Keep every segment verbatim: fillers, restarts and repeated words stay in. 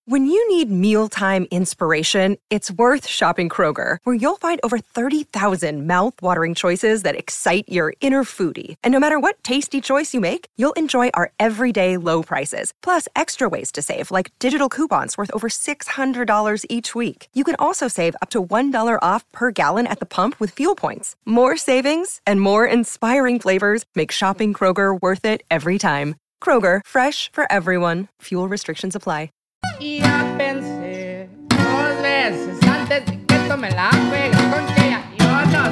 When you need mealtime inspiration, it's worth shopping Kroger, where you'll find over thirty thousand mouth-watering choices that excite your inner foodie. And no matter what tasty choice you make, you'll enjoy our everyday low prices, plus extra ways to save, like digital coupons worth over six hundred dollars each week. You can also save up to one dollar off per gallon at the pump with fuel points. More savings and more inspiring flavors make shopping Kroger worth it every time. Kroger, fresh for everyone. Fuel restrictions apply. Y ya pensé dos veces antes de que tome la juega con que ya yo no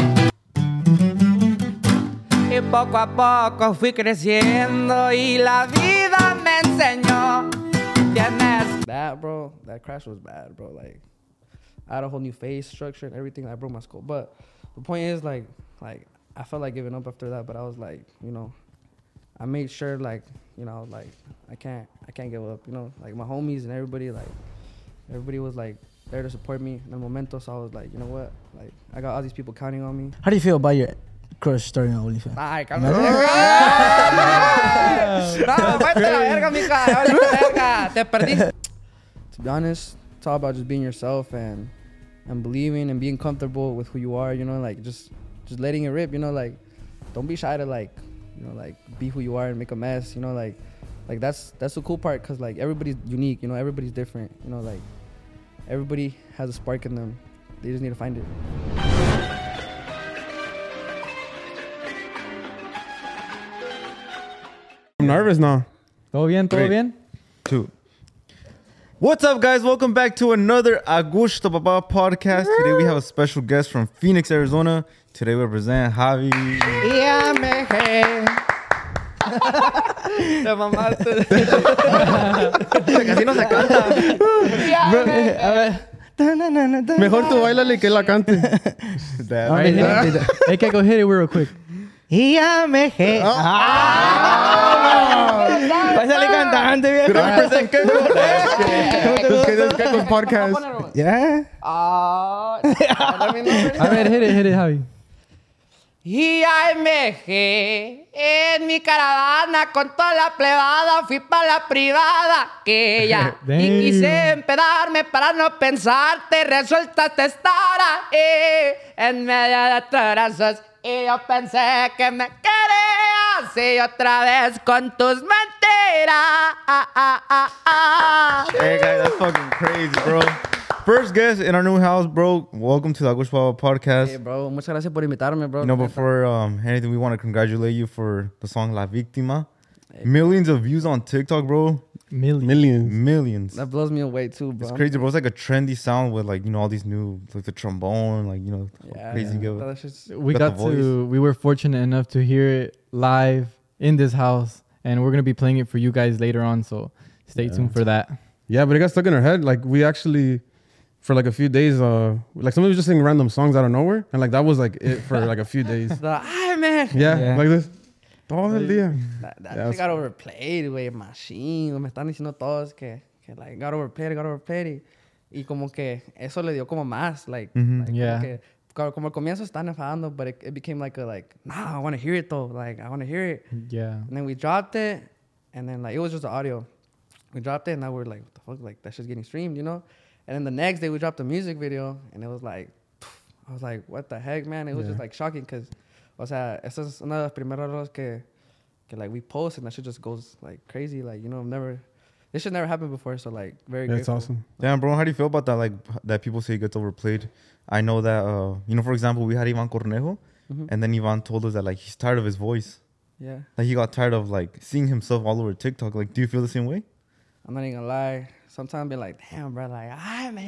sé. Y poco a poco fui creciendo y la vida me enseñó. Tienes That, bro, that crash was bad, bro. Like, I had a whole new face structure and everything. I broke my skull. But the point is, like, like I felt like giving up after that. But I was like, you know, I made sure, like, you know, like I can't, I can't give up. You know, like my homies and everybody, like everybody was like there to support me in the momento. So I was like, you know what, like I got all these people counting on me. How do you feel about your crush starting on OnlyFans? Ay, cabrón. No, vete a la verga, mija. Vete a la verga. Te perdiste. To be honest, it's all about just being yourself and and believing and being comfortable with who you are. You know, like just just letting it rip. You know, like don't be shy to like, you know, like be who you are and make a mess. You know, like like that's that's the cool part, because like everybody's unique. You know, everybody's different. You know, like everybody has a spark in them. They just need to find it. I'm nervous now. ¿Todo bien? ¿Todo Great. bien? Two. What's up, guys? Welcome back to another Agusto Papa podcast. Today we have a special guest from Phoenix, Arizona. Today we represent Javi. Ya me dejé. Te mamaste. Casi no se canta. Ya me dejé. Mejor tú bailale que la cante. That- All right, hit it, hit it. Hey, can I go hit it real quick? Ya me dejé. Va a salir cantante, viejo. Represent Keiko. Keiko's Keiko's podcast. Yeah. Ah, A ver, hit it, hit it, Javi. Y ya me dejé en mi caravana con toda la plebada. Fui para la privada que ya. Damn. Y quise empedarme para no pensarte. Resultaste estar ahí en medio de brazos. Y yo pensé que me querías. Y otra vez con tus mentiras. Ah, ah, ah, ah. Hey, guys, that's fucking crazy, bro. First guest in our new house, bro. Welcome to the Agusto Papa podcast. Hey, bro, muchas gracias por invitarme, bro. You know, before um, anything, we want to congratulate you for the song La Víctima. Millions of views on TikTok, bro. Million. Millions. Millions. That blows me away too, bro. It's crazy, bro. It's like a trendy sound with, like, you know, all these new, like the trombone, like, you know, Yeah, crazy. yeah. Go. That's just- We Got got the to, we were fortunate enough to hear it live in this house. And we're going to be playing it for you guys later on. So stay tuned for that. Yeah, but it got stuck in our head. Like we actually, for like a few days, uh, like somebody was just singing random songs out of nowhere, and like that was like it for like a few days. The, ay, man. Yeah, Yeah. like this. Todo el día. That, that Yeah, shit got overplayed, güey. Machine. Me están diciendo todos que, que like, got overplayed, got overplayed. Y, y como que eso le dio como más, like, Mhm. like Yeah. como que, como, como al comienzo están enfadando, but it, it became like a, like, nah, I want to hear it though. Like, I want to hear it. Yeah. And then we dropped it, and then like it was just the audio. We dropped it, and now we're like, what the fuck? Like, that shit's getting streamed, you know? And then the next day we dropped a music video, and it was like, I was like, what the heck, man? It was Yeah. just like shocking, because, o sea, esa es una de las primeras rolas que, que like we post, and that shit just goes like crazy. Like, you know, never, this shit never happened before, so like very Yeah, it's grateful. awesome. Damn, bro, how do you feel about that? Like, that people say it gets overplayed. I know that, uh, you know, for example, we had Ivan Cornejo, Mhm. and then Ivan told us that, like, he's tired of his voice. Yeah, Like, he got tired of, like, seeing himself all over TikTok. Like, do you feel the same way? I'm not even gonna lie. Sometimes I be like, damn, bro, like, ah, man.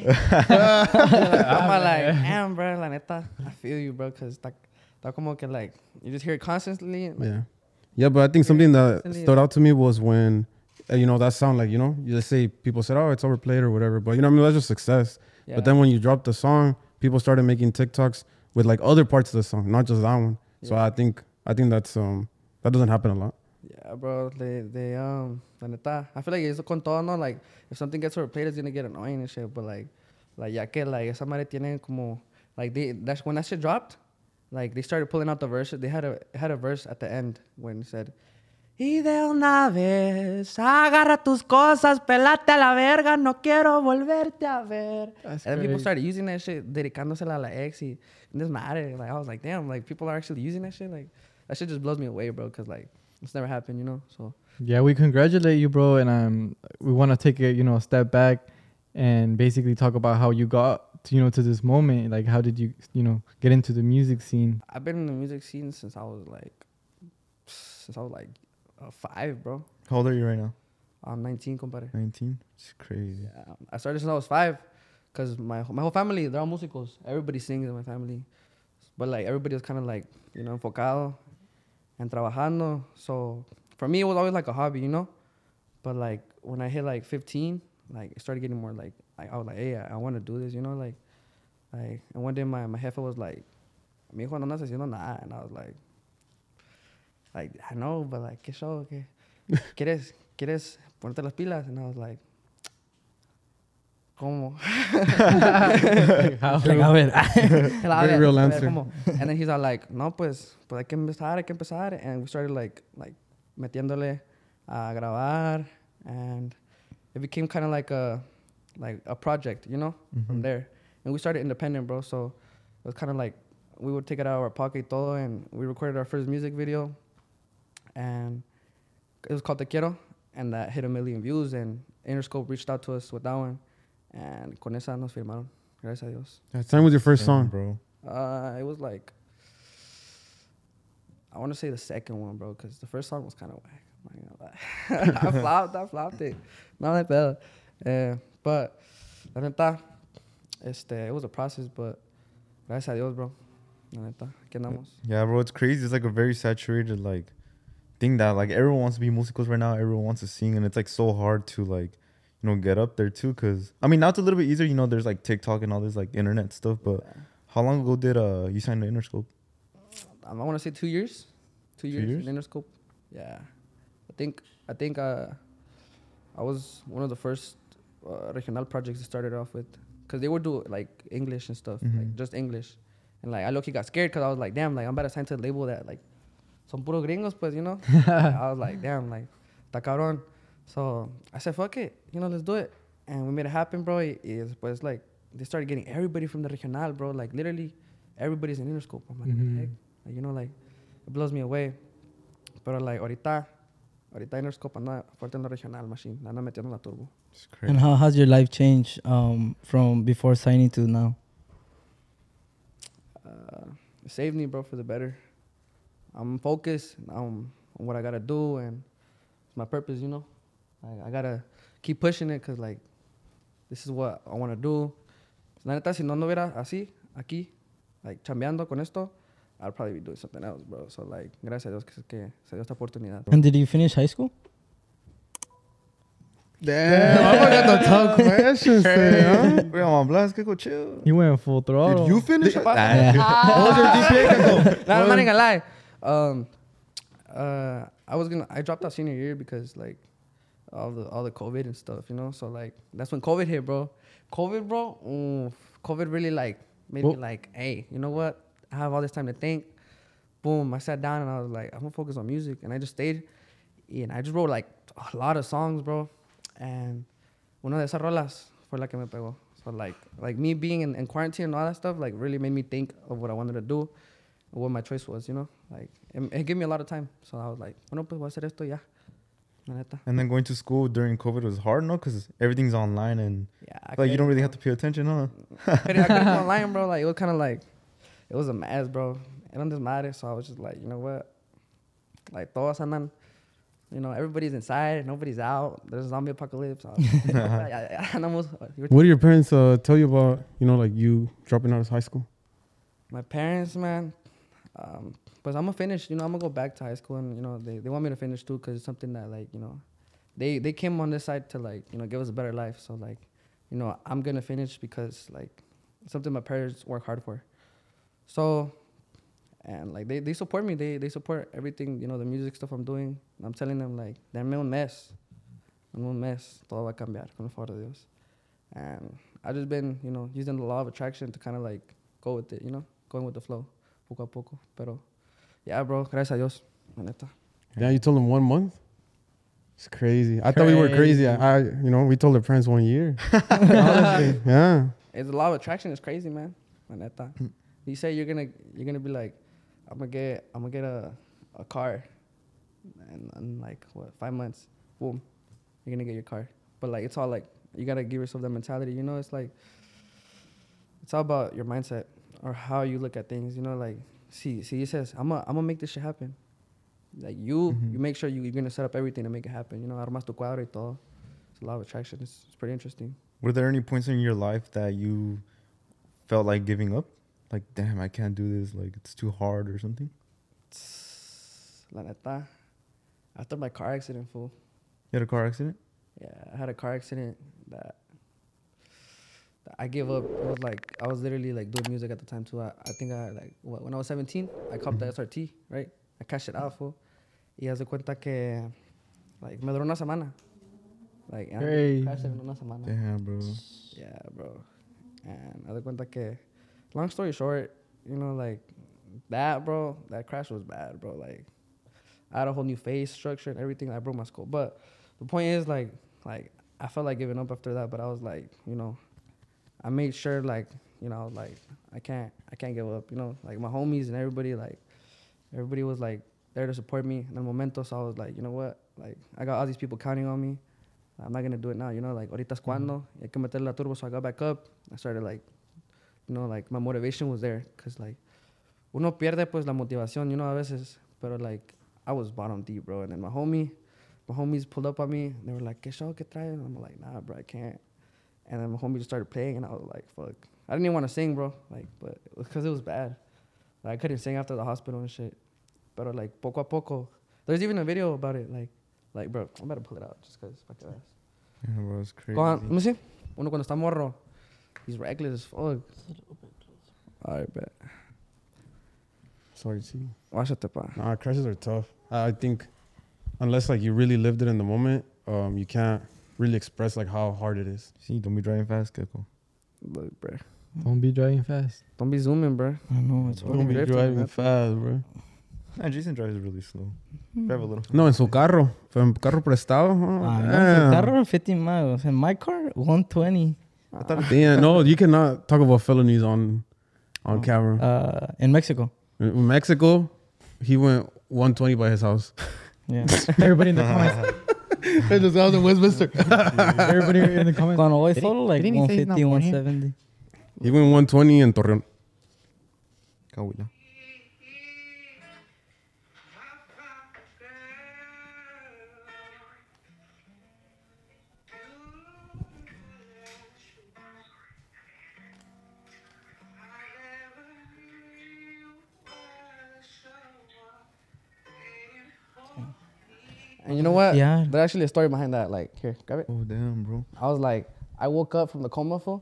I'm like, damn, bro, la neta, I feel you, bro, because está, está como que, like, you just hear it constantly. Like, Yeah, yeah, but I think something that Constantly, stood out to me was when, uh, you know, that sound like, you know, you just say people said, oh, it's overplayed or whatever, but you know, what I mean, that's just success. yeah. But then when you dropped the song, people started making TikToks with like other parts of the song, not just that one. So Yeah. I think I think that's um that doesn't happen a lot. Yeah, bro. They, they, um, la neta, I feel like it's con todo, no? Like, if something gets overplayed, it's gonna get annoying and shit. But like, like, ya que, like, esa madre tiene como, like, they, that's when that shit dropped, like, they started pulling out the verse. They had a, it had a verse at the end when it said, Y de una vez, agarra tus cosas, pelate a la verga, no quiero volverte a ver. That's And then people great. started using that shit, dedicándosela a la ex. Y it doesn't matter. Like, I was like, damn, like, people are actually using that shit. Like, that shit just blows me away, bro, because, like, it's never happened, you know? So, Yeah, we congratulate you, bro, and um, we want to take a you know a step back and basically talk about how you got to, you know to this moment. Like, how did you you know get into the music scene? I've been in the music scene since I was, like, since I was, like, uh, five, bro. How old are you right now? I'm nineteen, compadre. nineteen? It's crazy. Yeah, I started since I was five, cause my my whole family, they're all musicals. Everybody sings in my family, but like everybody was kind of like, you know, enfocado and trabajando. So for me, it was always like a hobby, you know. But like when I hit like fifteen, like it started getting more like I, I was like, hey, I, I want to do this, you know, like, like. And one day my my jefe was like, "Mi hijo no andas haciendo nada," and I was like, like I know, but like, ¿qué show? ¿Qué? ¿Quieres quieres ponerte las pilas? And I was like, ¿cómo? Like, how? Like, a ver. Very Very real answer. And then he's all like, no, pues, pues hay que empezar, hay que empezar. And we started like, like metiéndole a grabar, and it became kind of like a, like a project, you know, from there. And we started independent, bro. So it was kind of like we would take it out of our pocket y todo, and we recorded our first music video, and it was called Te Quiero, and that hit a million views. And Interscope reached out to us with that one, and con esa nos firmaron. Gracias a Dios. That time was your first Damn, song. bro. Uh, it was like, I want to say the second one, bro, because the first song was kind of whack. I'm not gonna lie. I flopped, I flopped it. Not that bad. Uh, but, la neta, este, it was a process, but gracias a Dios, bro. La neta, aquí andamos. Yeah, bro, it's crazy. It's like a very saturated like thing that like everyone wants to be musicals right now. Everyone wants to sing, and it's like so hard to like you know get up there too. Cause I mean, now it's a little bit easier. You know, there's like TikTok and all this like internet stuff. But Yeah. how long ago did uh you sign to Interscope? Um, I want to say two years. Two Two years, years? in Interscope. Yeah. I think, I think uh, I was one of the first uh, regional projects that started off with. Because they would do like English and stuff, Mhm. like just English. And like I low-key got scared because I was like, damn, like I'm about to sign to a label that like, son puro gringos, pues, you know? I was like, damn, like, ta cabrón. So I said, fuck it, you know, let's do it. And we made it happen, bro. It, it's, but it's like, they started getting everybody from the regional, bro. Like literally, everybody's in Interscope. I'm like, what Mhm. the heck? Like, you know, like, it blows me away. Pero like, ahorita, ahorita Interscope anda fuerte en la regional machine. Anda metiendo la turbo. It's crazy. And how has your life changed um, from before signing to now? Uh, it saved me, bro, for the better. I'm focused um, on what I gotta do, and it's my purpose, you know. I, I gotta keep pushing it because, like, this is what I want to do. La neta, si no anduviera así, aquí, like, chambeando con esto, I'd probably be doing something else, bro. So, like, gracias a Dios que, que se dio esta oportunidad. And did you finish high school? Damn, I forgot the tough questions today, huh? Wait, I'm on blast. Go chill. He went full throttle. Did you finish? Did- Nah. Ah. What was your G P A, Keiko? Nah, I'm not even gonna lie. Um, uh, I was gonna. I dropped out senior year because like all the all the COVID and stuff, you know. So like that's when COVID hit, bro. COVID, bro. Oof, COVID really like made Well- me like, hey, you know what? I have all this time to think. Boom. I sat down and I was like, I'm gonna focus on music, and I just stayed. And I just wrote like a lot of songs, bro. And una de esas rolas fue la que me pegó. So like like me being in, in quarantine and all that stuff like really made me think of what I wanted to do, and what my choice was, you know. Like it, it gave me a lot of time. So I was like, bueno, pues voy a hacer esto ya. La neta. And then going to school during COVID was hard, no? Because everything's online and Yeah. I like you couldn't- don't really have to pay attention, huh? I couldn't, I couldn't go online, bro. Like it was kind of like it was a mess, bro. And I'm just mad. So I was just like, you know what? Like todos andan. You know, everybody's inside, nobody's out. There's a zombie apocalypse. I was like, you know what? Ya- ya andamos- What do your parents uh, tell you about, you know, like you dropping out of high school? My parents, man, um, but I'm gonna finish. You know, I'm gonna go back to high school, and you know, they, they want me to finish too, cause it's something that like you know, they they came on this side to like you know give us a better life. So like, you know, I'm gonna finish because like it's something my parents work hard for. So, and like they, they support me. They they support everything. You know, the music stuff I'm doing. I'm telling them like, denme un mes, en un mes todo va a cambiar con el favor de Dios. And I've just been you know using the law of attraction to kind of like go with it. You know. Going with the flow, poco a poco. Pero, yeah, bro, gracias a Dios, la neta. Yeah, you told him one month. It's crazy. I thought we were crazy. I, I, you know, we told our parents one year. Honestly, yeah. It's a law of attraction. It's crazy, man. La neta. You say you're gonna you're gonna be like, I'm gonna get I'm gonna get a a car, and in like what five months, boom, you're gonna get your car. But like it's all like you gotta give yourself that mentality. You know, it's like it's all about your mindset or how you look at things. You know, like see see he says I'm gonna I'm gonna make this shit happen. Like you Mhm. you make sure you, you're gonna set up everything to make it happen. You know, armas tu cuadro y todo. It's a law of attraction. It's, it's pretty interesting. Were there any points in your life that you felt like giving up? Like, damn, I can't do this. Like, it's too hard or something? La neta, after my car accident, fool. You had a car accident? Yeah, I had a car accident that, that I gave up. It was like I was literally like doing music at the time too. I, I think I like what, when I was seventeen, I copped the S R T, right? I cashed it out, fool. Y haz de cuenta que like me duró una semana. Like yeah, Hey. crashed it in una semana. Damn, bro. Yeah, bro. And haz de cuenta que, long story short, you know, like that, bro. That crash was bad, bro. Like I had a whole new face structure and everything. I broke my skull, but the point is, like, like I felt like giving up after that, but I was like, you know, I made sure, like, you know, like I can't, I can't give up. You know, like my homies and everybody, like, everybody was like there to support me in el momento. So I was like, you know what, like I got all these people counting on me. I'm not gonna do it now. You know, like ahorita es cuando. Hay que meterle la turbo. So I got back up. I started like, you know, like my motivation was there, cause like uno pierde pues la motivación, you know, a veces. Pero like I was bottom deep, bro. And then my homie. My homies pulled up on me. They were like, ¿Qué show que trae? And I'm like, nah, bro, I can't. And then my homie just started playing, and I was like, fuck. I didn't even want to sing, bro. Like, but because it was bad. Like, I couldn't sing after the hospital and shit. But like, poco a poco. There's even a video about it. Like, like, bro, I'm about to pull it out just because. Yeah, bro, it's crazy. Go on, let me see. Uno cuando está morro. He's reckless as fuck. All right, bet. Sorry, see. Wáchate, pa. Nah, crashes are tough. I I think unless like you really lived it in the moment, um, you can't really express like how hard it is. See, don't be driving fast, Keko. Look, bro. Don't be driving fast. Don't be zooming, bro. I know it's Don't be drifting, man. fast, bro. Nah, Jason drives really slow. Drive a little. No, en su carro. Pero en carro prestado. Oh, Ah, no, damn. su carro fifty miles. In my car, one twenty. Damn, no, you cannot talk about felonies on on Oh. camera. Uh, in Mexico. In Mexico, he went one twenty by his house. Yeah. Everybody in the comments. It just sounds in Westminster. Everybody in the comments. Cuando voy Did he- solo, like didn't he say he's not one fifty, born here? one seventy. He went one twenty in Torreon. Cahuila. And you know what? Yeah. There's actually a story behind that. Like, here, grab it. Oh, damn, bro. I was like, I woke up from the coma, fool,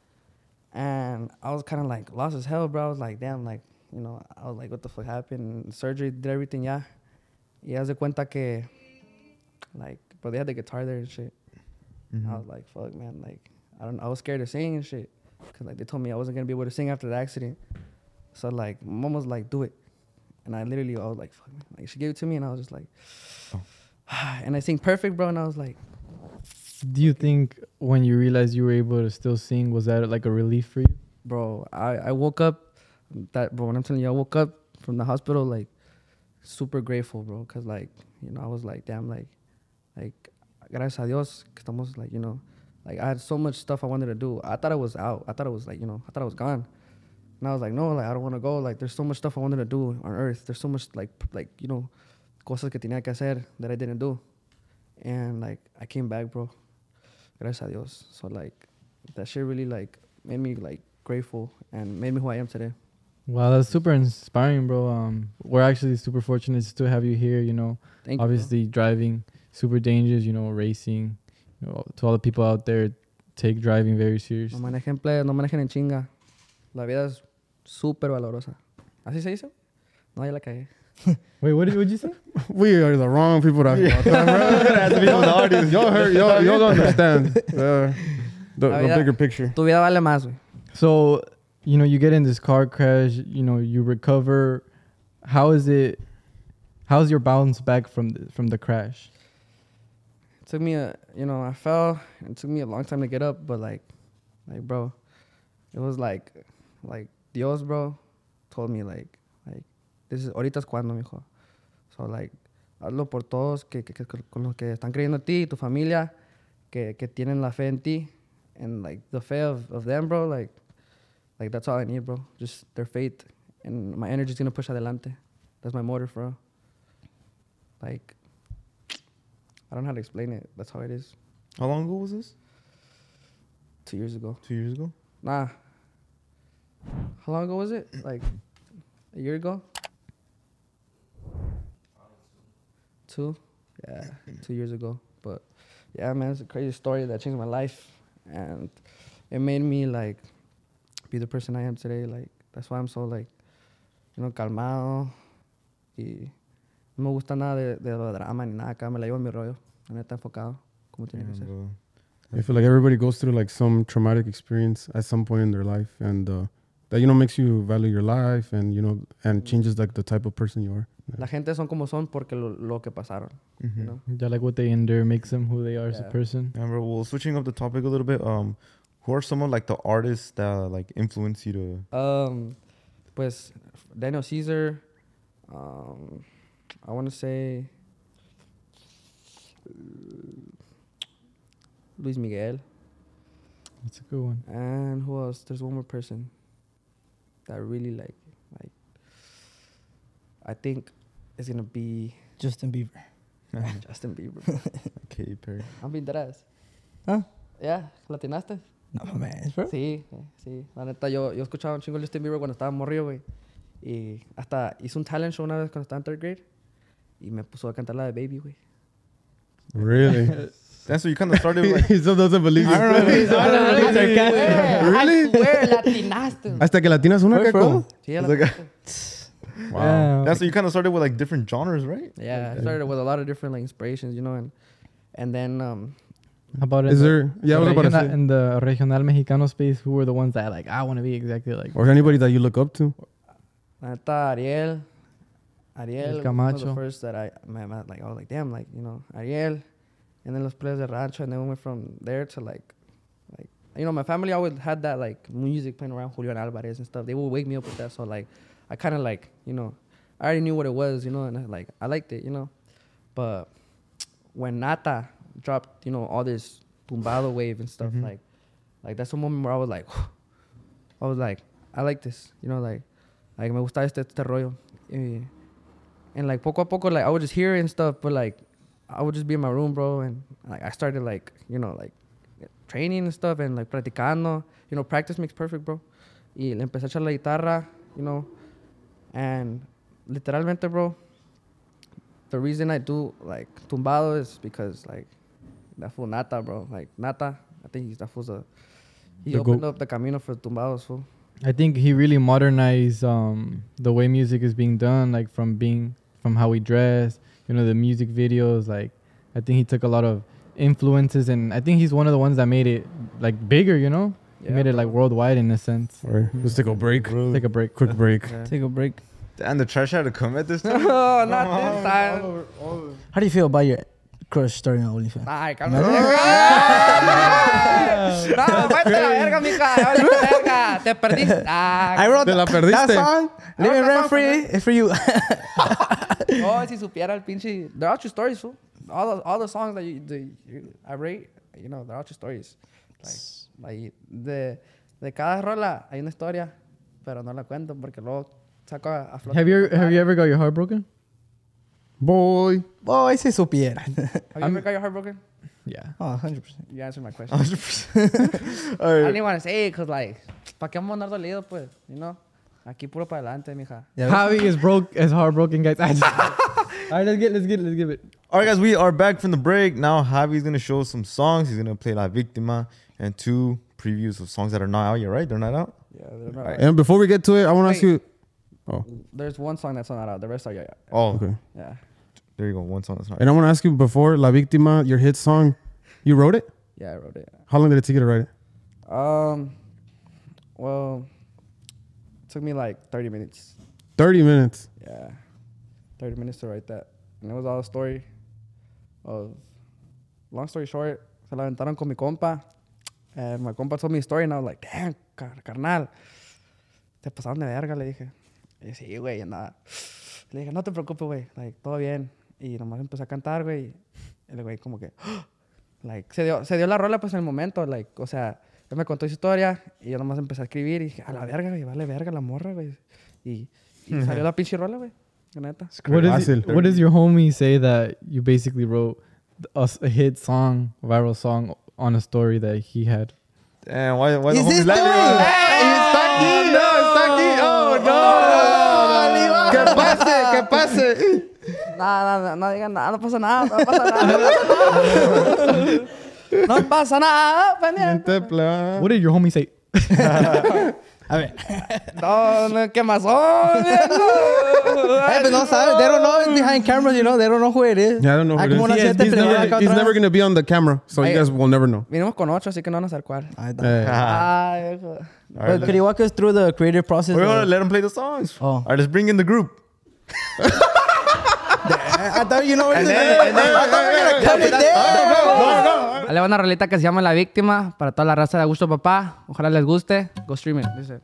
and I was kind of like lost as hell, bro. I was like, damn, like, you know, I was like, what the fuck happened? Surgery did everything, yeah. Y haz de cuenta que, like, bro, they had the guitar there and shit. Mhm. I was like, fuck, man, like, I don't, I was scared to sing and shit, cause like they told me I wasn't gonna be able to sing after the accident. So like, my mom was like, do it, and I literally, I was like, fuck, man. Like she gave it to me, and I was just like, and I sing perfect, bro, and I was like. Do you think when you realized you were able to still sing, was that like a relief for you? Bro, I, I woke up, that bro, when I'm telling you, I woke up from the hospital, like, super grateful, bro, because, like, you know, I was like, damn, like, like, gracias a Dios, que estamos, like, you know, like, I had so much stuff I wanted to do. I thought I was out. I thought it was, like, you know, I thought I was gone. And I was like, no, like, I don't want to go. Like, there's so much stuff I wanted to do on earth. There's so much, like, p- like, you know, cosas que tenía que hacer that I didn't do. And, like, I came back, bro. Gracias a Dios. So, like, that shit really, like, made me, like, grateful and made me who I am today. Wow, that's super inspiring, bro. Um, we're actually super fortunate to have you here. You know, Thank you. obviously driving super dangerous. You know, racing. You know, to all the people out there, take driving very serious. No manejen plebes, no manejen en chinga. La vida es súper valorosa. ¿Así se dice? No, ya la cagué. Wait, what did what you say? We are the wrong people to ask about that, bro. Has to be from the audience. Y'all heard, y'all, y'all don't understand uh, the, La the vida- bigger picture. Tu vida vale más, güey. So, you know, you get in this car crash. You know, you recover. How is it? how's your bounce back from the, from the crash? It took me a, you know, I fell. It took me a long time to get up, but like, like, bro, it was like, like Dios, bro, told me like, like, this is ahorita es cuando, mijo. So like, hazlo por todos que, que, que con los que están creyendo en ti, tu familia, que, que tienen la fe en ti, and like the faith of, of them, bro. Like, like that's all I need, bro. Just their faith, and my energy's gonna push adelante. That's my motor, bro. Like, I don't know how to explain it. That's how it is. How long ago was this? Two years ago. Two years ago? Nah. How long ago was it? Like a year ago? Two? Yeah, two years ago. But yeah, man, it's a crazy story that changed my life. And it made me like be the person I am today. Like, that's why I'm so like, you know, calmado. Y no me gusta nada de, de lo drama ni nada acá. Me la llevo en mi rollo. La neta enfocado. Como tiene que ser. bro. I feel like everybody goes through like some traumatic experience at some point in their life, and uh, that, you know, makes you value your life, and, you know, and changes like the type of person you are. La gente son como son porque lo, lo que pasaron. Mhm. You know? Yeah, like what they endure makes them who they are as a Yeah. person. Yeah, bro. Well, switching up the topic a little bit, um, who are some of like the artists that like influence you to? Um, pues Daniel Caesar. Um, I want to say Luis Miguel. That's a good one. And who else? There's one more person that I really like. Like, I think it's gonna be Justin Bieber. Justin Bieber. Katy Perry. I'm being dead ass. Huh? Yeah, ¿latinaste? No, man, bro. Sí, sí. La neta, yo, yo escuchaba un chingo de Justin Bieber cuando estaba morrido, güey. Y hasta hizo un talent show una vez cuando estaba en third grade. Y me puso a cantar la de Baby, güey. Really? That's what you kind of started with, like. He still doesn't believe I don't know if he's, I don't know if he's sarcastic. Really? I swear, latinaste. Hasta que latinas una, Wait, Keiko. bro. Sí, It's like a- latinaste. Wow. That's what you kind of started with, like different genres, right? Yeah, I started with a lot of different like inspirations, you know, and and then um How about Is in there? Yeah, I was the, about to regional, say. in the regional Mexicano space? Who were the ones that like I want to be exactly like? Or anybody that you look up to. la neta, Ariel, Ariel, El was one of the Camacho. first that I met, met, like I was like, damn, like, you know, Ariel, and then Los Players de Rancho, and then we went from there to like, like, you know, my family always had that like music playing around, Julian Alvarez and stuff. They would wake me up with that, so like, I kind of like, you know, I already knew what it was, you know, and I, like I liked it, you know, but when Nata dropped, you know, all this tumbado wave and stuff, Mhm. like, like that's a moment where I was like, I was like, I like this, you know, like, like me gusta este, este rollo, y, and like poco a poco, like I would just hear it and stuff, but like I would just be in my room, bro, and like I started like, you know, like training and stuff and like practicando, you know, practice makes perfect, bro, y le empecé a echar la guitarra, you know, and literalmente, bro, the reason I do like tumbado is because like that fool Nata, bro, like Nata, I think he's that fool's a, he The opened goat. up the camino for tumbados, fool. I think he really modernized um, the way music is being done, like from being from how we dress, you know, the music videos. Like, I think he took a lot of influences, and I think he's one of the ones that made it like bigger. You know, he Yeah, made it bro. like worldwide in a sense. All right, let's take a break. Take a break. Quick break. Yeah. Take a break. And the trash had to come at this time. No, not this time. How do you feel about your crush starting on OnlyFans? Ay, cálmate. No, vete a la verga, mija. Vete a la verga. Te perdiste. Ah, I wrote Te la that perdiste. song. Living that rent song free is for you. oh, si supiera el pinche. They're all true stories, fool. All the, all the songs that you, the, you, I rate, you know, they're all true stories. Like, like de, de cada rola hay una historia, pero no la cuento porque luego saco a, a flote. Have you have you ever got your heart broken? Boy. Boy, si supiera. Have you ever got your heart broken? Yeah. Oh, one hundred percent. You answered my question. one hundred percent. All I right. didn't want to say it because, like, ¿para qué vamos a andar dolido, pues? You know? Aquí puro para adelante, mija. Yeah, Javi is broke, is heartbroken, guys. I just, all right, let's get, let's get, let's give it. All right, guys, we are back from the break. Now, Javi's going to show us some songs. He's going to play La Víctima and two previews of songs that are not out yet, right? They're not out? Yeah, they're not Alright. And before we get to it, I want to ask Wait. you. Oh, There's one song that's not out. The rest are, yeah. Oh, okay. Yeah. there you go. One song that's not And I want to ask you before La Víctima, your hit song, you wrote it? Yeah, I wrote it. How long did it take you to write it? Um, well, it took me like thirty minutes. thirty minutes. Yeah. thirty minutes to write that. And it was all a story of, long story short, se la aventaron con mi compa. And my compa told me a story and I was like, damn, car carnal. Te pasaron de verga, le dije. Y yo, sí, güey, nada. Le dije, no te preocupes, güey. Like, todo bien. Y nomás empecé a cantar, güey. Y el güey como que... like, se dio, se dio la rola pues en el momento. Like, o sea, él me contó su historia y yo nomás empecé a escribir y dije, a la verga, güey, vale verga la morra, güey. Y, y salió la pinche rola, güey. La neta. What, is Fácil. it, what does your homie say that you basically wrote a, a hit song, viral song on a story that he had? Damn, why, why the Is homies this like the way? it? Hey, está aquí, no, está aquí. Oh, no. ¿Qué pase? ¿Qué pase? Nada, nada, no digan nada, no pasa nada, no pasa nada. No pasa nada, pendiente. What did your homie say? A ver. No, no, ¿qué más? Hey, but no sabe. They don't know it's behind cameras, you know. They don't know who it is. Yeah, I don't know who Ah, it is. como una He's, siete he's primera acá never, he's atrás. never going to be on the camera, so Hey. you guys will never know. Vinimos con ocho, así que no van a saber cuál. Ahí está. Eh, Ay, hijo. But could you walk us through the creative process? We're gonna of- let them play the songs. Oh. All right, let's bring in the group. I thought you know what And to then, and then, I thought we were gonna cut it there. Ahí le va una rolita que se llama La Víctima para toda la raza de Augusto Papá. Ojalá les guste. Go stream it. Dice.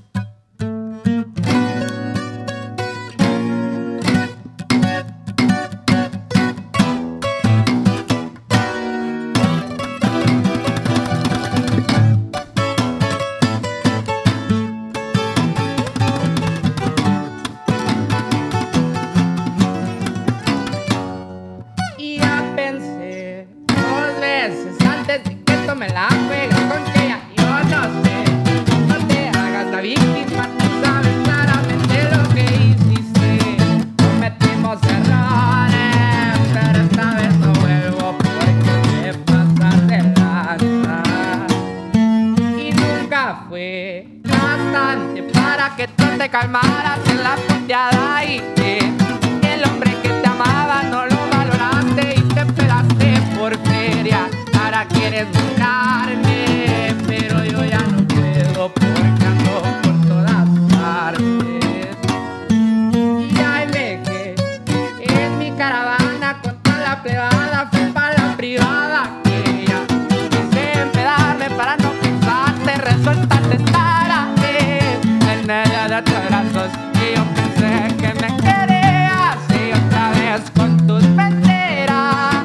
Y ya pensé dos veces antes de que tome la juega con que ya yo no sé. No te hagas la víctima, tú sabes claramente lo que hiciste. Cometimos errores, pero esta vez no vuelvo porque te pasas de lanza. Y nunca fue bastante para que tú te calmaras en la puteada y que el hombre que te amaba no lo valoraste y te pedaste por feria. Ahora quieres buscarme, pero yo ya no puedo porque ando por todas partes. Y ahí me quedé en mi caravana con toda la plebada, fui para la privada que ya quise empedarme para no pensarte, resulta tentarte en medio de tus brazos y yo pensé que me querías y otra vez con tus mentiras.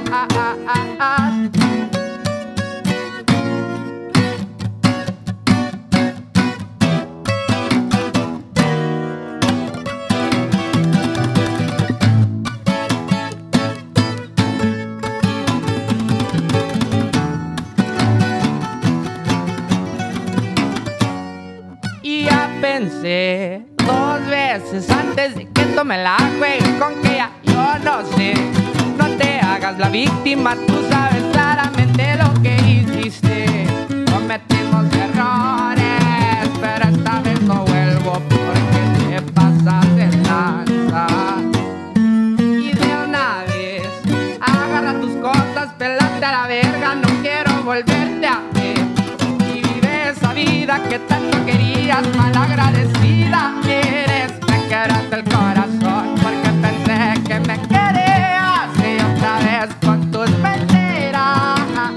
Y ya pensé dos veces antes de que tome la juegue con que ya yo no sé. No te hagas la víctima, tú sabes claramente lo que hiciste. Cometimos errores, pero esta vez no vuelvo porque te pasas de lanza. Y de una vez, agarra tus cosas, pelate a la verga, no quiero volverte a ver. Y vive esa vida que tanto querías, malagradecida eres. Me quebraste el corazón porque pensé que me querías y otra vez con tus mentiras.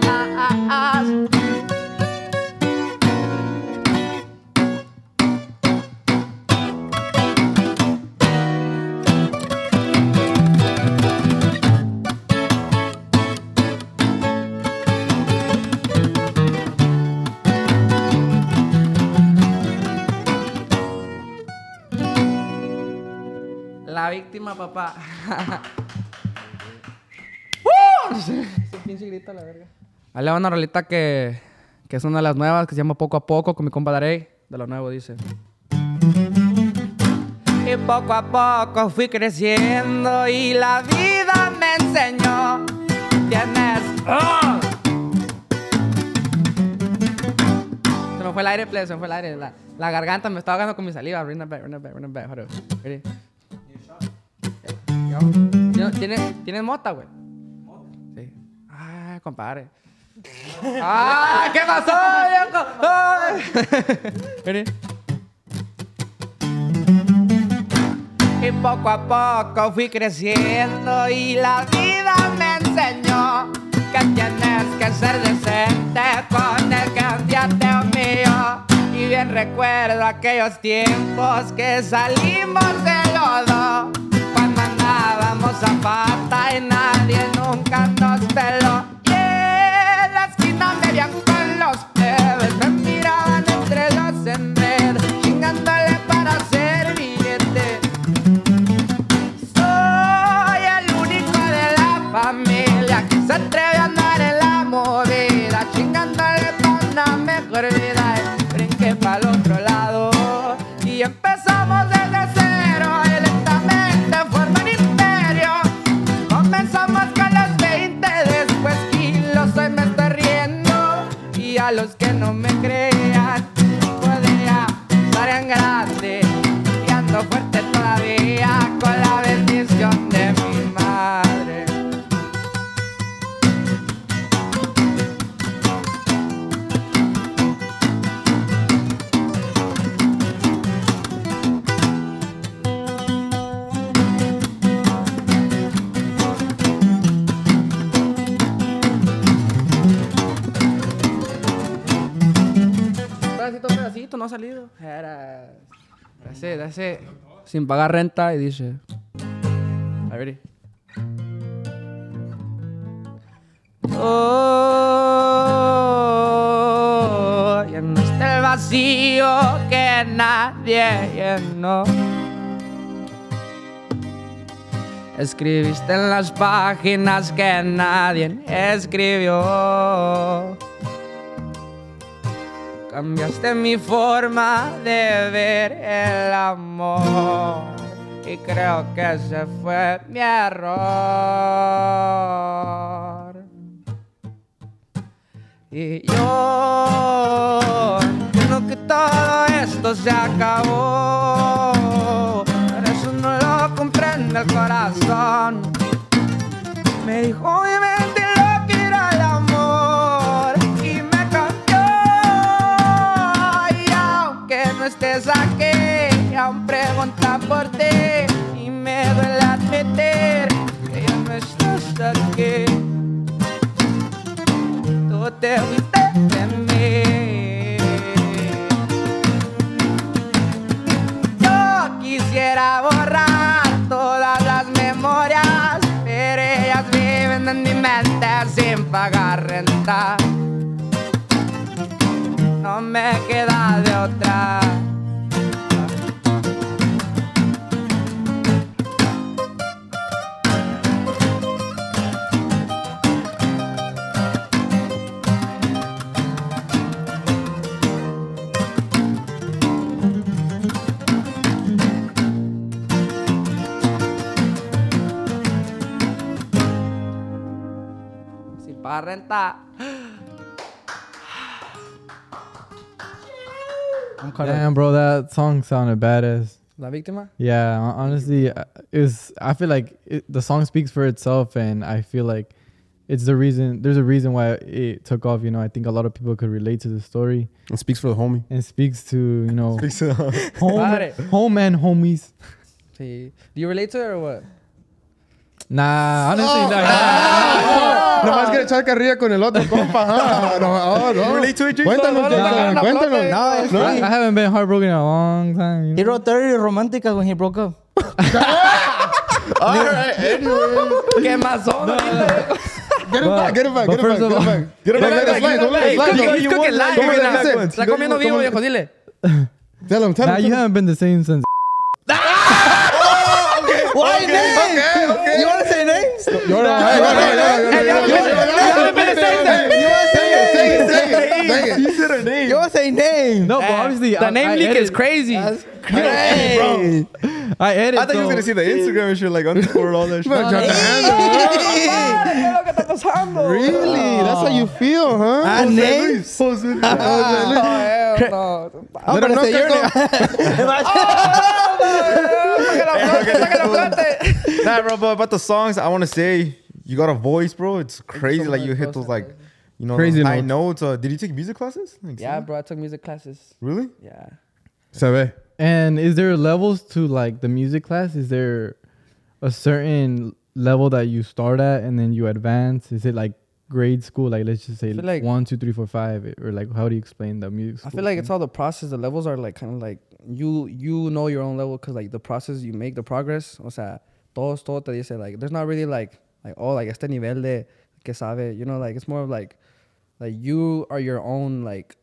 La víctima, papá. ¡Uh! Ese pinche grito, la verga. Ahí le va una rolita que, que es una de las nuevas, que se llama Poco a Poco, con mi compa Darey. De lo nuevo, dice. Y poco a poco fui creciendo y la vida me enseñó. Tienes... ¡Oh! Se me fue el aire, plebe, se me fue el aire. La, la garganta me estaba ahogando con mi saliva. Run it back, run it back, run it back. Hold up. Ready? Yo- ¿Tienes, ¿Tienes mota, güey? Sí. Ah, compadre. ¡Ah! ¿Qué pasó, viejo? ¡Ay! Ready? Y poco a poco fui creciendo y la vida me enseñó que tienes que ser decente con el que un día te humilló. Y bien recuerdo aquellos tiempos que salimos de lodo, cuando andábamos a pata y nadie nunca nos peló. Y en la esquina me veían con los plebes, me miraban entre los enredos, chingándole para hacer billete. Soy el único de la familia que se atreve a andar en la movida, chingándole para una mejor vida. Brinqué para el otro lado y empezamos desde cero y lentamente formar imperio. Comenzamos con los veinte, después kilos, hoy me estoy riendo. Y a los que no me crean, podría estar en grande y ando fuerte todavía con la bendición de mi madre. Pedacito, pedacito, no ha salido. Era. Ese, ese. Sin pagar renta y dice. A ver. Oh, llenaste el vacío que nadie llenó. Escribiste en las páginas que nadie escribió. Cambiaste mi forma de ver el amor y creo que ese fue mi error. Y yo entiendo que todo esto se acabó, pero eso no lo comprende el corazón. Me dijo obviamente lo que era el amor y me cambió. Y aunque no estés aquí, aún pregunta por ti y me duele admitir que ya no estás aquí. Tú te fuiste de mí. Yo quisiera borrar todas las memorias, pero ellas viven en mi mente sin pagar renta. No me queda de otra. Para renta. Damn, bro, that song sounded badass. La víctima. Yeah, hon- honestly, uh, is I feel like it, the song speaks for itself, and I feel like it's the reason. There's a reason why it took off. You know, I think a lot of people could relate to the story. It speaks for the homie. And speaks to you know home, Padre. home and homies. Sí. Do you relate to her or what? Nah, honestly, Oh. nah, Ah. Nomás quiere echar carrilla con el otro compa. Ah, no, oh, no. Relate to it, Jason? Cuéntanos, No, no, Jason, no, no, cuéntanos. No, I, it's I haven't been heartbroken in a long time. You He know? wrote thirty Romantica when he broke up. All right, anyway. ¿Qué más son? Get it back, get it back, but get it back, first get of it all- back. Get it back, let it slide, don't let it Hey, slide. cooking, Don't- he's cooking live. don't let it Mira, slide. está comiendo vivo, viejo, dile. Tell him, tell Nah, him. you tell him. haven't been the same since. Why names? Okay, okay. You want to say names? You're all right, you're all right, you're all right, you're all right, you're all right. You want to say Say it, say it, say it. He said her name. You want to say names? No, but obviously The I, name I leak edit, is crazy. Hey. I edit. I thought you was so- gonna see the Instagram and shit, like underscore all that shit. Better drop the handle. Really? That's how you feel, huh? Ah, names? I'm Let him gonna know, say your name. Nah, bro, but about the songs, I want to say you got a voice, bro. It's crazy. Like you hit those like, you know, Crazy those high notes. notes. Uh, did you take music classes? Like, Yeah, singing? bro, I took music classes. Really? Yeah. Se ve. And is there levels to like the music class? Is there a certain level that you start at and then you advance? Is it like grade school? Like let's just say feel like- one, two, three, four, five, or like how do you explain the music I school feel like thing? it's all the process. The levels are like kind of like you you know your own level because like the process you make, the progress. O sea, todos todo te dice like there's not really like like oh like este nivel de que sabe. You know, like it's more of like like you are your own like.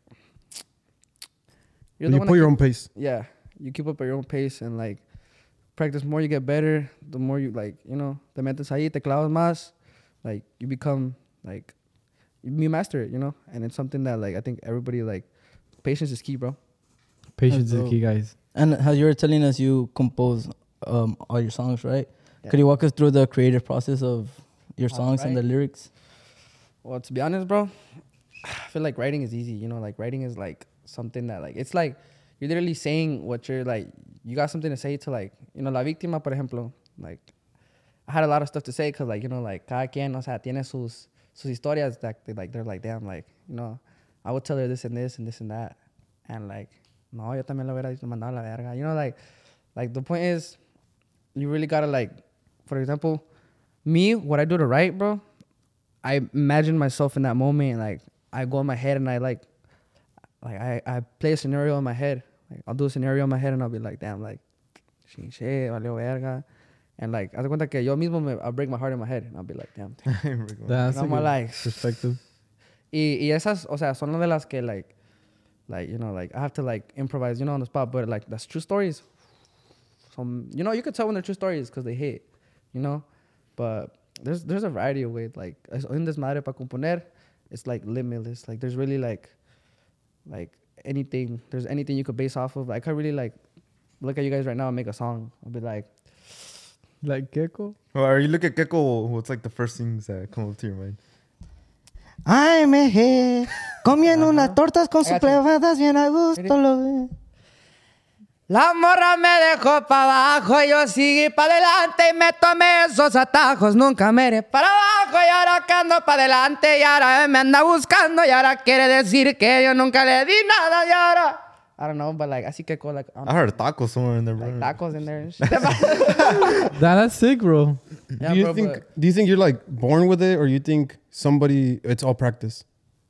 You the one put that your keep- own pace. Yeah, you keep up at your own pace and like practice more. You get better. The more you like, you know, te metes ahí, te clavas más. Like you become like you master it, you know, and it's something that like I think everybody like patience is key, bro. Patience That's is key, guys. And how you were telling us, you compose um, all your songs, right? Yeah. Could you walk us through the creative process of your All songs and the right. lyrics? Well, to be honest, bro, I feel like writing is easy. You know, like writing is like something that like it's like you're literally saying what you're like. You got something to say to like you know La Víctima, por ejemplo. Like I had a lot of stuff to say because like you know like cada quien, o sea, tiene sus sus historias that they like they're like damn like you know I would tell her this and this and this and that and like no yo también lo hubiera mandado a la verga. You know like like the point is you really gotta like for example me what I do to write, bro. I imagine myself in that moment, and like I go in my head and I like, like I, I play a scenario in my head. Like I'll do a scenario in my head and I'll be like, damn, like, shit, shit, valió verga, and like, haz de cuenta que yo mismo me, I'll break my heart in my head and I'll be like, damn. That's a I'm good like, perspective. y, y esas, o sea, son de las que like, like you know, like I have to like improvise, you know, on the spot, but like that's true stories. Some, you know, you could tell when they're true stories because they hit, you know, but. There's there's a variety of ways. Like in this matter para componer, it's like limitless. Like there's really like, like anything. There's anything you could base off of. I could really like, look at you guys right now and make a song. I'll be like, Like Gecko? Well, are you look at Gecko? What's like the first things that come up to your mind? Ay, me he, comiendo unas tortas con I got you. suplementos bien a gusto. Lo La morra me dejó para abajo, yo seguí para adelante y me tomé esos atajos. Nunca me iré para abajo y ahora que ando para adelante y ahora me anda buscando y ahora quiere decir que yo nunca le di nada y ahora... I don't know, but like I see que like um, I heard taco somewhere in there, bro. like tacos in there. And shit. That, that's sick, bro. Yeah, do you bro, think? but- Do you think you're like born with it, or you think somebody? It's all practice.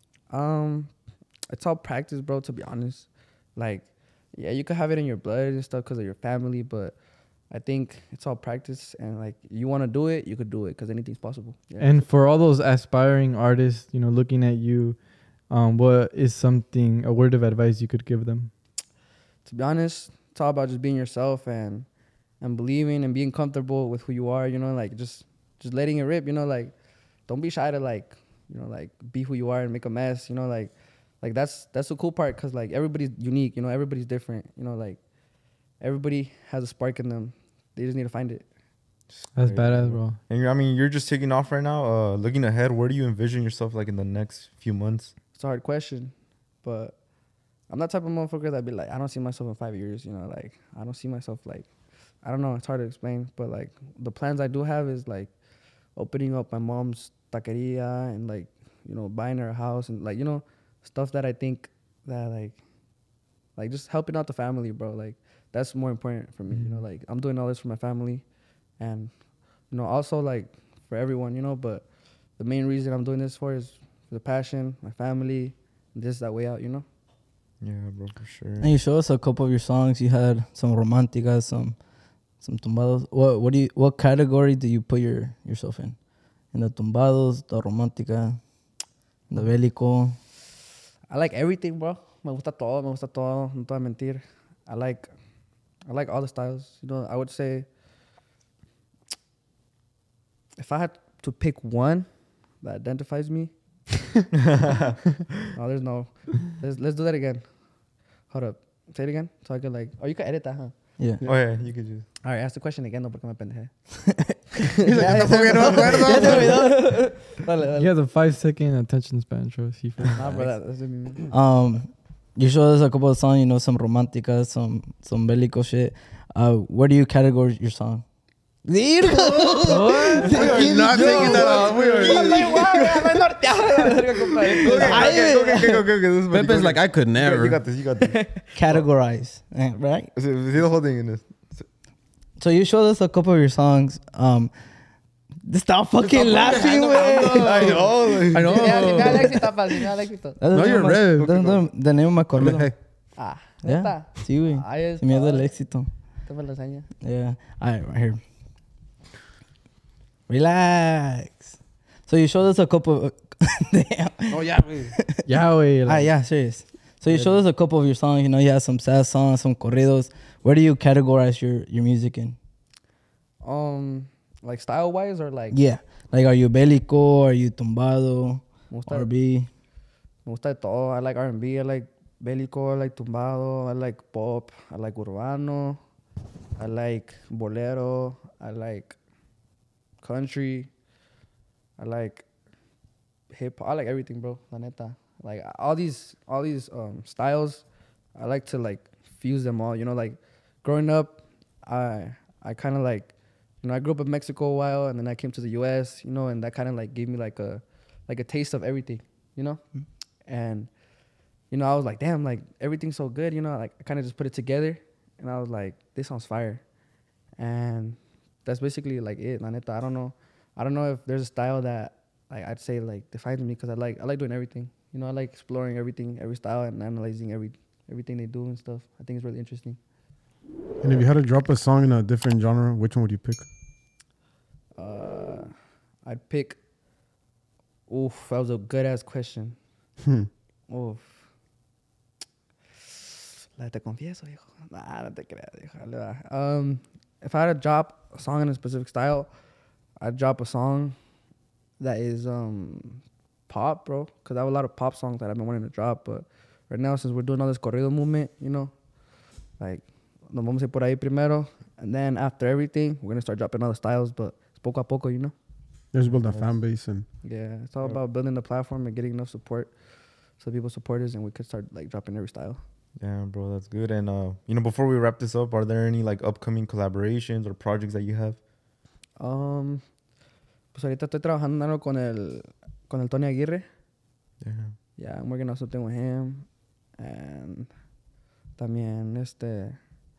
Um, it's all practice, bro. To be honest, like, yeah, you could have it in your blood and stuff because of your family, but I think it's all practice. And like, you want to do it, you could do it because anything's possible. Yeah. And for all those aspiring artists, you know, looking at you, um, what is something, a word of advice you could give them? To be honest, it's all about just being yourself and and believing and being comfortable with who you are. You know, like just just letting it rip. You know, like don't be shy to like you know like be who you are and make a mess. You know, like like that's that's the cool part because like everybody's unique. You know, everybody's different. You know, like everybody has a spark in them. They just need to find it. That's There you badass, go. bro. And you're, I mean, you're just taking off right now. Uh, looking ahead, where do you envision yourself like in the next few months? It's a hard question, but I'm that type of motherfucker that be like, I don't see myself in five years. You know, like I don't see myself like, I don't know. It's hard to explain, but like the plans I do have is like opening up my mom's taqueria and like you know buying her a house and like you know stuff that I think that like like just helping out the family, bro. Like that's more important for me. You know, like I'm doing all this for my family, and you know also like for everyone. You know, but the main reason I'm doing this for is for the passion, my family, and just that way out. You know. Yeah, bro, for sure. And you show us a couple of your songs. You had some romanticas, some some tumbados. What what do you what category do you put your yourself in? In the tumbados, the romantica, the bélico. I like everything, bro. Me gusta todo, me gusta todo. No te voy a mentir. I like, I like all the styles. You know, I would say, if I had to pick one that identifies me, no, there's no. Let's let's do that again. Hold up. Say it again. So I could like. Oh, you could edit that, huh? Yeah. Oh yeah, you could just. All right, ask the question again, no, porque me pendejé. You have a five second attention span, Tro. See for Nah, bro, that, that's me. Um, you showed us a couple of songs. You know, some romanticas, some some bélico shit. Uh, where do you categorize your song? We are not taking that off. We are. Pepe's like, I could never. You got this. You got this. Categorize, eh, right? See the whole thing in this. So you showed us a couple of your songs. Um, stop fucking laughing, güey. I know. I know. Yeah, si me da el éxito, pa, si me da el éxito. That's No, the you're name of my- red. that's the- the name of my corrido. Hey. Ah, Yeah. neta. Sí, güey. Ahí es Sin miedo todo. al éxito. Te me lo enseña. Yeah. All right, right here. Relax. So you showed us a couple of... Damn. Oh, yeah. Yeah, way. Ah, Like, yeah, serious. So you showed us a couple of your songs. You know, you have some sad songs, some corridos. Where do you categorize your, your music in? Um, like style wise or like. Yeah. Like, are you bélico? Are you tumbado? Me gusta, R B? me gusta de todo. I like R and B. I like bélico. I like tumbado. I like pop. I like urbano. I like bolero. I like country. I like hip hop. I like everything, bro. La neta. Like all these, all these um styles. I like to like fuse them all. You know, like growing up, I I kind of like, you know, I grew up in Mexico a while, and then I came to the U S. You know, and that kind of like gave me like a like a taste of everything. You know, and you know I was like, damn, like everything's so good. You know, like I kind of just put it together, and I was like, this sounds fire, and that's basically like it. La neta, I don't know, I don't know if there's a style that like I'd say like defines me, because I like I like doing everything. You know, I like exploring everything, every style, and analyzing every everything they do and stuff. I think it's really interesting. And if you had to drop a song in a different genre, which one would you pick? Uh, I'd pick. Oof, that was a good ass question. Hmm. Oof. La te confieso, hijo. Nah, no te creas, hijo. Ahí le va. Um, if I had to drop a song in a specific style, I'd drop a song that is um pop, bro. Cause I have a lot of pop songs that I've been wanting to drop, but right now since we're doing all this corrido movement, you know, like nos vamos a ir por ahí primero, and then after everything, we're gonna start dropping other styles, but it's poco a poco, you know. Just build a fan base and Yeah, it's all about building the platform and getting enough support so people support us and we could start like dropping every style. Yeah, bro, that's good. And uh, you know, before we wrap this up, are there any like upcoming collaborations or projects that you have? Um, pues ahorita estoy trabajando en algo con el con el Tony Aguirre. Yeah. Yeah, I'm working on something with him, and también este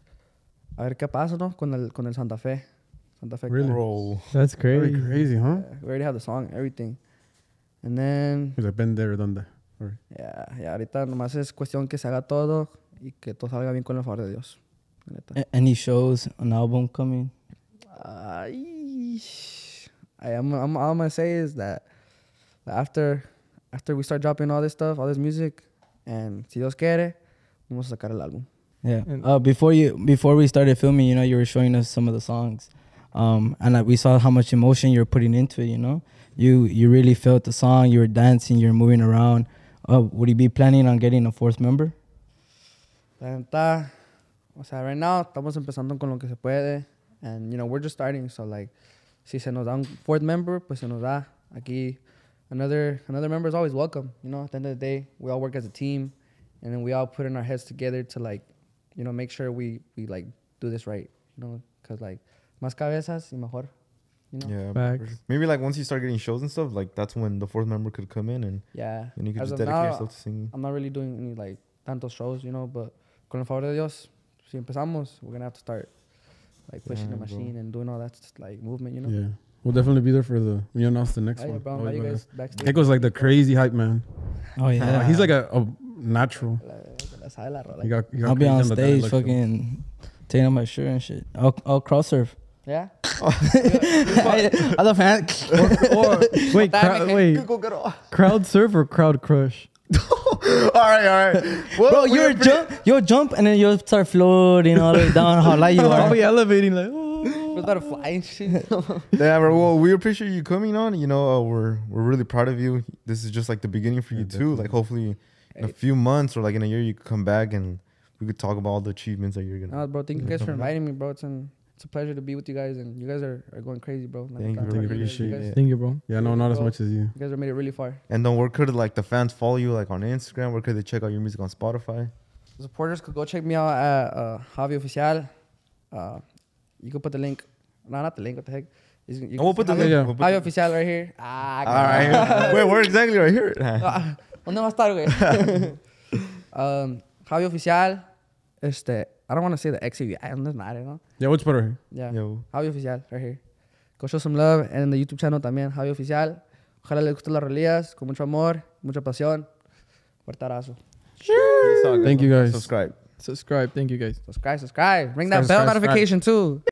a ver qué pasa, ¿no? Con el con el Santa Fe, Santa Fe. Really? Bro. that's very crazy. crazy, huh? Yeah, we already have the song, everything, and then He's like, been there, done that. yeah, yeah, ahorita nomás es cuestión que se haga todo y que todo salga bien con el favor de Dios. La neta. A- Any shows, an album coming? Uh, eesh. I am. I'm, all I'm gonna say is that after after we start dropping all this stuff, all this music, and si Dios quiere, vamos a sacar el álbum. Yeah. And- Uh, before you, before we started filming, you know, you were showing us some of the songs, um, and uh, we saw how much emotion you were putting into it. You know, you you really felt the song. You were dancing. You were moving around. Uh, would you be planning on getting a fourth member? La neta, o sea, right now estamos empezando con lo que se puede, and you know we're just starting. So like, si se nos da un fourth member, pues se nos da. Aquí, another another member is always welcome. You know, at the end of the day, we all work as a team, and then we all put in our heads together to like, you know, make sure we we like do this right. You know, because like más cabezas y mejor. You know. Yeah. Facts. Maybe like once you start getting shows and stuff, like that's when the fourth member could come in and, Yeah. and you could As just of dedicate now, yourself to singing. I'm not really doing any like tantos shows, you know, but con el favor de Dios, si empezamos, we're gonna have to start like pushing Yeah, the bro. machine and doing all that like movement, you know. Yeah. We'll definitely be there for the, when you announce the next Oh, yeah, one. bro, Always you better. guys backstage. Nick was like the crazy hype man. Oh yeah. Uh, he's like a, a natural. La- la sabe la rola. He got, he got I'll be crazy on the stage, dialect show. fucking taking off my shirt and shit. I'll I'll cross surf. Yeah. Other fan. Or wait, crowd, wait, crowd surf or crowd crush? all right, all right. Well, Bro, we you'll appre- jump, you'll jump, and then you'll start floating all the way down. How light you I'll are. be elevating like. Oh. We started flying shit. Yeah, bro, well, we appreciate you coming on. You know, uh, we're we're really proud of you. This is just like the beginning for Yeah, you too. definitely. Like hopefully in a Hey. few months or like in a year you could come back and we could talk about all the achievements that you're gonna. No, bro, thank you guys for inviting me, bro. It's an it's a pleasure to be with you guys, and you guys are, are going crazy, bro. Like, Thank you, I'm really telling you, appreciate you guys, it. Thank you, bro. Yeah, no, not as Bro. much as you. you guys have made it really far. And then where could like the fans follow you like on Instagram? Where could they check out your music on Spotify? The supporters could go check me out at uh, Javi Oficial. Uh, you can put the link No, not the link. What the heck? You, you Oh, we'll put the Javi- link. yeah. We'll put Javi the- Oficial right here. Ah, All right. Wait, where exactly? Right here. Ah, ¿Dónde va a estar, güey? um, Javi Oficial. Este, I don't want to say the X U I. It doesn't matter, no? Yeah, what's better? Yeah. Yo. Javi Oficial, right here. Go show some love. And the YouTube channel también, Javi Oficial. Ojalá les gusten las rolillas. Con mucho amor, mucha pasión. Fuerte abrazo. Thank you guys. Subscribe. Subscribe. Thank you guys. Subscribe, subscribe. Ring that Subscribe, bell subscribe. notification too.